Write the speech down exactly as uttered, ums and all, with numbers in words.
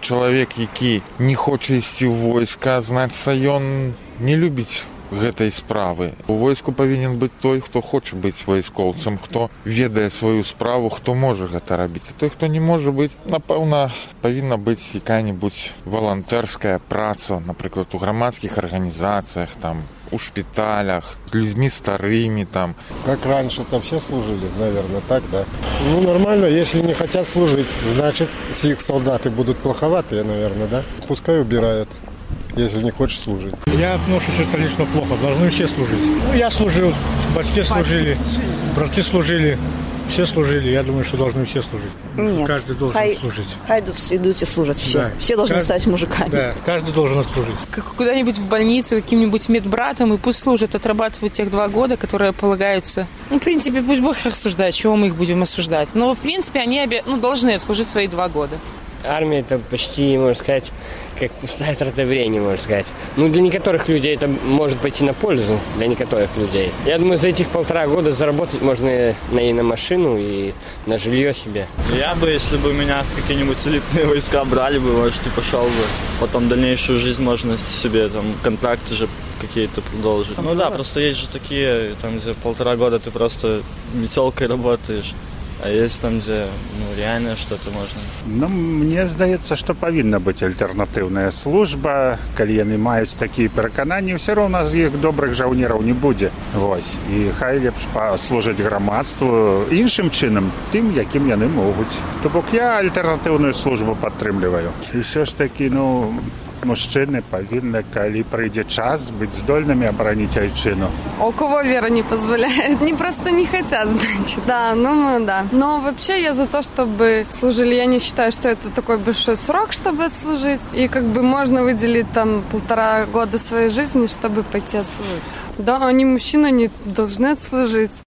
чалавек, які не хоча ісці ў войска, значыцца, ён не любіць гэтай справы. У войску павінен быць той, хто хоча быць вайскоўцам, хто ведае сваю справу, хто можа гэта рабіць. А той, хто не можа быць, напэўна, павінна быць якая-небудзь валантэрская праца, напрыклад, у грамадскіх арганізацыях, там, у шпиталях, с людьми старыми там. Как раньше-то все служили, наверное, так, да? Ну, нормально, если не хотят служить, значит, их солдаты будут плоховатые, наверное, да? Пускай убирают, если не хочешь служить. Я отношусь что лично плохо, должны все служить. Ну, я служил, батьки служили, братки служили, все служили, я думаю, что должны все служить. Нет, каждый должен хай, служить. Хай идут и служат все. Да. Все должны каждый, стать мужиками. Да, каждый должен отслужить. Как куда-нибудь в больницу, каким-нибудь медбратом, и пусть служат, отрабатывают тех два года, которые полагаются. Ну, в принципе, пусть Бог рассуждает, чего мы их будем осуждать. Но, в принципе, они обе... ну, должны отслужить свои два года. Армия – это почти, можно сказать, как пустая трата времени, можно сказать. Ну, для некоторых людей это может пойти на пользу, для некоторых людей. Я думаю, за этих полтора года заработать можно и на машину, и на жилье себе. Я бы, если бы меня в какие-нибудь элитные войска брали бы, может, и пошел бы. Потом дальнейшую жизнь можно себе, там, контракты же какие-то продолжить. Ну да, просто есть же такие, там, где полтора года ты просто метелкой работаешь. А есть там, где ну, реально что-то можно? Ну, мне здаецца, што павінна быць альтэрнатыўная служба. Калі яны маюць такія перакананні, ўсё роўна з іх добрых жаўнераў не будзе. Вось. І хай лепш паслужаць грамадству іншым чынам, тым, якім яны могуць. То бок я альтэрнатыўную службу падтрымліваю. І ўсё ж такі, ну, мужчыны павінны, калі прыйдзе час, быць здольнымі абараніць айчыну. У кого вера не позволяет. Они просто не хотят, значит. Да, ну мы, да. Но вообще я за то, чтобы служили. Я не считаю, что это такой большой срок, чтобы отслужить. И как бы можно выделить там полтора года своей жизни, чтобы пойти отслужить. Да, они, мужчины, не должны отслужить.